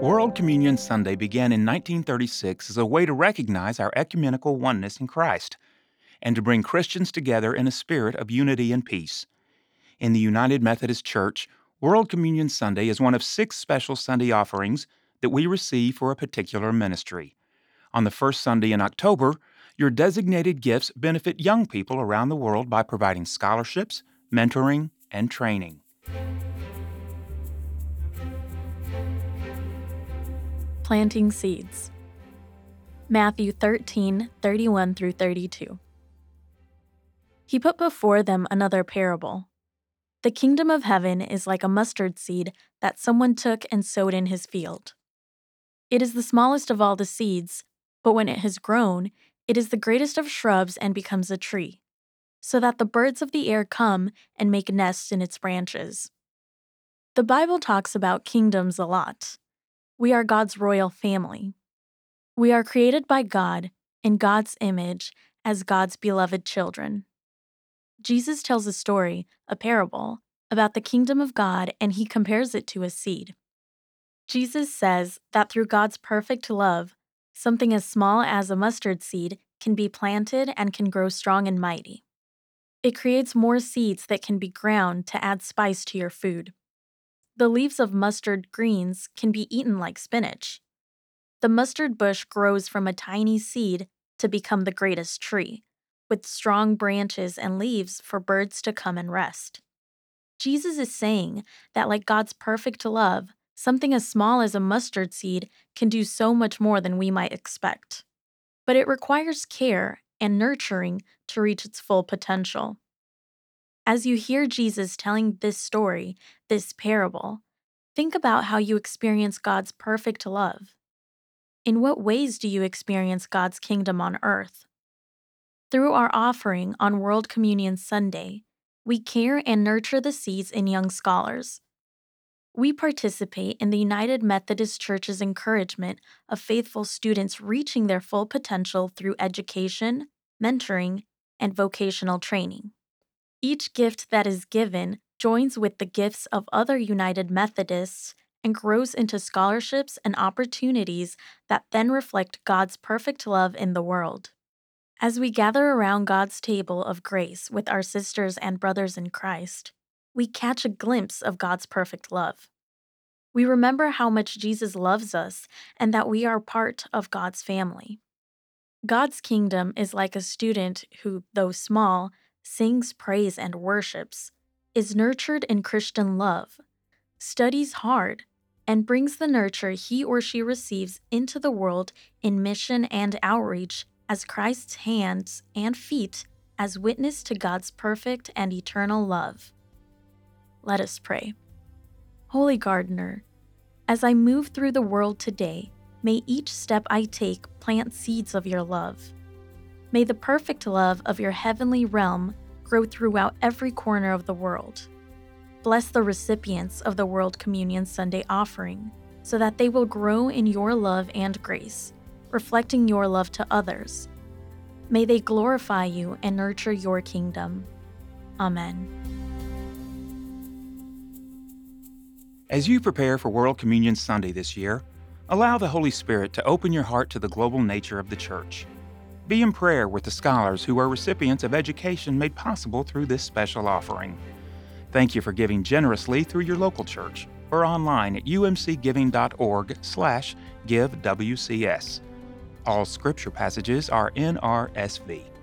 World Communion Sunday began in 1936 as a way to recognize our ecumenical oneness in Christ and to bring Christians together in a spirit of unity and peace. In the United Methodist Church, World Communion Sunday is one of 6 special Sunday offerings that we receive for a particular ministry. On the first Sunday in October, your designated gifts benefit young people around the world by providing scholarships, mentoring, and training. Planting seeds. Matthew 13:31 through 32. He put before them another parable. The kingdom of heaven is like a mustard seed that someone took and sowed in his field. It is the smallest of all the seeds, but when it has grown, it is the greatest of shrubs and becomes a tree, so that the birds of the air come and make nests in its branches. The Bible talks about kingdoms a lot. We are God's royal family. We are created by God in God's image as God's beloved children. Jesus tells a story, a parable, about the kingdom of God, and he compares it to a seed. Jesus says that through God's perfect love, something as small as a mustard seed can be planted and can grow strong and mighty. It creates more seeds that can be ground to add spice to your food. The leaves of mustard greens can be eaten like spinach. The mustard bush grows from a tiny seed to become the greatest tree, with strong branches and leaves for birds to come and rest. Jesus is saying that, like God's perfect love, something as small as a mustard seed can do so much more than we might expect. But it requires care and nurturing to reach its full potential. As you hear Jesus telling this story, this parable, think about how you experience God's perfect love. In what ways do you experience God's kingdom on earth? Through our offering on World Communion Sunday, we care and nurture the seeds in young scholars. We participate in the United Methodist Church's encouragement of faithful students reaching their full potential through education, mentoring, and vocational training. Each gift that is given joins with the gifts of other United Methodists and grows into scholarships and opportunities that then reflect God's perfect love in the world. As we gather around God's table of grace with our sisters and brothers in Christ, we catch a glimpse of God's perfect love. We remember how much Jesus loves us and that we are part of God's family. God's kingdom is like a student who, though small, sings praise and worships, is nurtured in Christian love, studies hard, and brings the nurture he or she receives into the world in mission and outreach as Christ's hands and feet as witness to God's perfect and eternal love. Let us pray. Holy Gardener, as I move through the world today, may each step I take plant seeds of your love. May the perfect love of your heavenly realm grow throughout every corner of the world. Bless the recipients of the World Communion Sunday offering, so that they will grow in your love and grace, reflecting your love to others. May they glorify you and nurture your kingdom. Amen. As you prepare for World Communion Sunday this year, allow the Holy Spirit to open your heart to the global nature of the Church. Be in prayer with the scholars who are recipients of education made possible through this special offering. Thank you for giving generously through your local church or online at umcgiving.org/givewcs. All scripture passages are NRSV.